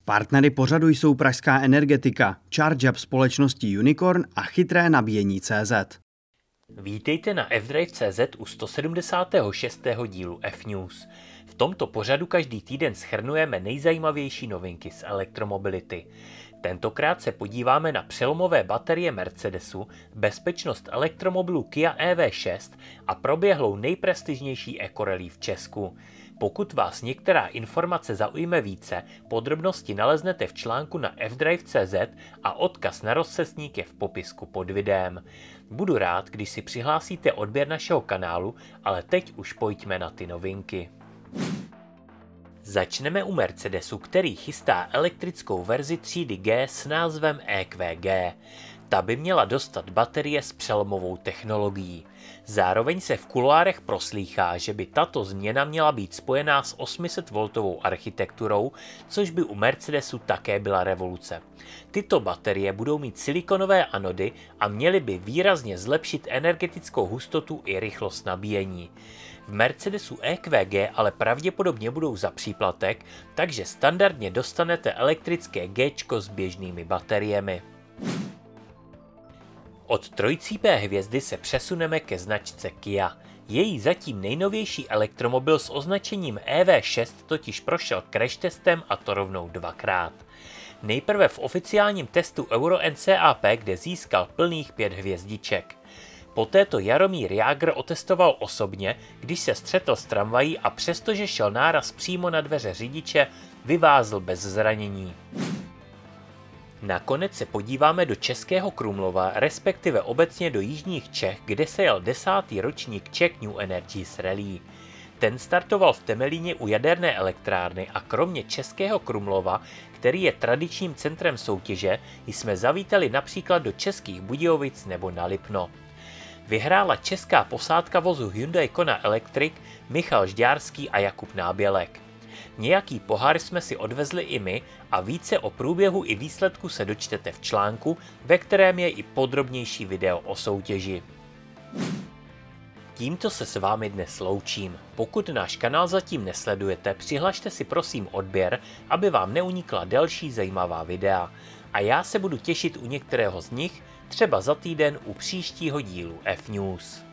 Partnery pořadu jsou pražská Energetika, ChargeUp společnosti Unicorn a chytré nabíjení.cz. Vítejte na fdrive.cz u 176. dílu F-News. V tomto pořadu každý týden shrnujeme nejzajímavější novinky z elektromobility. Tentokrát se podíváme na přelomové baterie Mercedesu, bezpečnost elektromobilu Kia EV6 a proběhlou nejprestižnější ekorally v Česku. Pokud vás některá informace zaujme více, podrobnosti naleznete v článku na fdrive.cz a odkaz na rozcestník je v popisku pod videem. Budu rád, když si přihlásíte odběr našeho kanálu, ale teď už pojďme na ty novinky. Začneme u Mercedesu, který chystá elektrickou verzi třídy G s názvem EQG. Ta by měla dostat baterie s přelomovou technologií. Zároveň se v kuloárech proslýchá, že by tato změna měla být spojená s 800V architekturou, což by u Mercedesu také byla revoluce. Tyto baterie budou mít silikonové anody a měly by výrazně zlepšit energetickou hustotu i rychlost nabíjení. V Mercedesu EQG ale pravděpodobně budou za příplatek, takže standardně dostanete elektrické Gčko s běžnými bateriemi. Od trojcípé hvězdy se přesuneme ke značce Kia. Její zatím nejnovější elektromobil s označením EV6 totiž prošel crash testem, a to rovnou dvakrát. Nejprve v oficiálním testu Euro NCAP, kde získal plných 5 hvězdiček. Poté to Jaromír Jágr otestoval osobně, když se střetl s tramvají a přestože šel náraz přímo na dveře řidiče, vyvázl bez zranění. Nakonec se podíváme do Českého Krumlova, respektive obecně do jižních Čech, kde se jel 10. ročník Czech New Energies Rally. Ten startoval v Temelíně u jaderné elektrárny a kromě Českého Krumlova, který je tradičním centrem soutěže, jsme zavítali například do Českých Budějovic nebo na Lipno. Vyhrála česká posádka vozu Hyundai Kona Electric, Michal Žďárský a Jakub Nábělek. Nějaký pohár jsme si odvezli i my a více o průběhu i výsledku se dočtete v článku, ve kterém je i podrobnější video o soutěži. Tímto se s vámi dnes loučím. Pokud náš kanál zatím nesledujete, přihlašte si prosím odběr, aby vám neunikla další zajímavá videa. A já se budu těšit u některého z nich, třeba za týden u příštího dílu F-News.